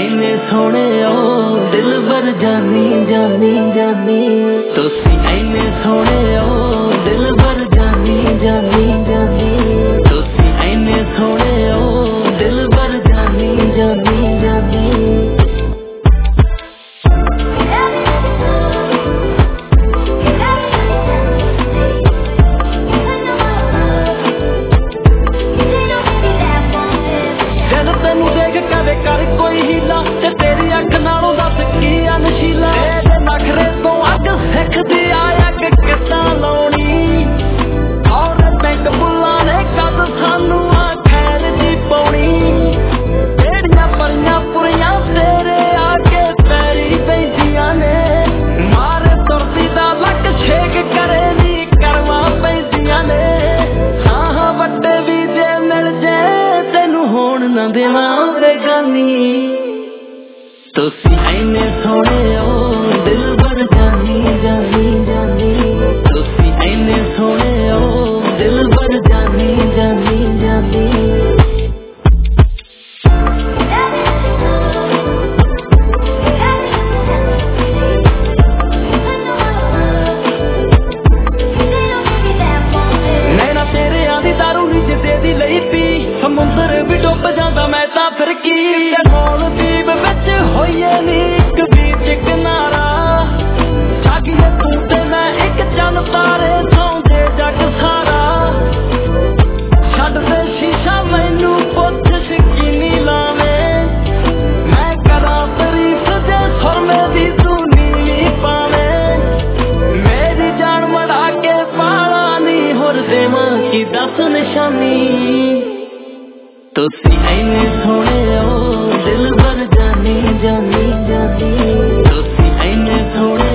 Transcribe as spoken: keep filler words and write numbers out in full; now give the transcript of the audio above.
ਇੰਨੇ ਸੋਹਣੇ ਹੋ ਦਿਲਬਰ ਜਾਨੀ ਜਾਨੀ ਜਾਨੀ ਤੁਸੀਂ ਇੰਨੇ ਸੋਹਣੇ ਹੋ ਦਿਲਬਰ ਜਾਨੀ ਜਾਨੀ ਜਾਨੀ ਤੁਸੀਂ ਇੰਨੇ ਸੋਹਣੇ ਹੋ ਦਿਲਬਰ ਜਾਨੀ ਜਾਨੀ ਜਾਨੀ कर कोई हीला ते तेरी अख नालों दस की नशीला तेरे नखरे तो अग सिखदी आ अग किदां लाउणी और बैंक बुल्लां ने कद सानू आ खैर दी पाउणी जेड़ियां परियां पुरियां तेरे आगे पैरी पैंदियां ने मारे तुरदी दा लक छेक करे नी करवा पैंदियां ने हाँ हाँ वड्डे भी जे मिल जे तेनू होण ना देवां ਤੁਸੀਂ ਇੰਨੇ ਸੋਹਣੇ ਹੋ ਦਿਲਬਰ ਜਾਨੀ ਜਾਨੀ ਜਾਨੀ ਤੁਸੀਂ ਇੰਨੇ ਸੋਹਣੇ ਹੋ ਦਿਲਬਰ ਜਾਨੀ ਜਾਨੀ ਜਾਨੀ ਨੈਣਾ ਤੇਰਿਆਂ ਦੀ ਦਾਰੂ ਨੀ ਜਿੱਦੇ ਦੀ ਲਈ ਪੀ ਸਮੁੰਦਰ ਵੀ ਡੁੱਬ ਜਾਂਦਾ ਮੈਂ ਤਾਂ ਫਿਰ ਕੀ ਦੀਪ ਵਿੱਚ ਹੋਈਏ ਨੀ ਇੱਕ ਬੀਚ ਕਿਨਾਰਾ ਜਾਗੀਏ ਤੂੰ ਤੇ ਮੈਂ ਇੱਕ ਚੰਨ ਤਾਰੇ ਸੌਂਦੇ ਜੱਗ ਸਾਰਾ ਛੱਡ ਦੇ ਸ਼ੀਸ਼ਾ ਮੈਨੂੰ ਪੁੱਛ ਸ਼ਕੀਨੀ ਲਾਵੇਂ ਮੈਂ ਕਰਾਂ ਤਾਰੀਫ ਜੇ ਸੁਰਮੇ ਦੀ ਤੂੰ ਨੀਲੀ ਪਾਵੇਂ ਮੇਰੀ ਜਾਨ ਮੜਾ ਕੇ ਪਾਲਾ ਨੀ ਹੋਰ ਦੇਵਾਂ ਕੀ ਦੱਸ ਨਿਸ਼ਾਨੀ ਤੁਸੀਂ ਇੰਨੇ ਸੋਹਣੇ ਹੋ ਦਿਲਬਰ ਜਾਨੀ ਜਾਨੀ ਜਾਨੀ ਤੁਸੀਂ ਇੰਨੇ ਸੋਹਣੇ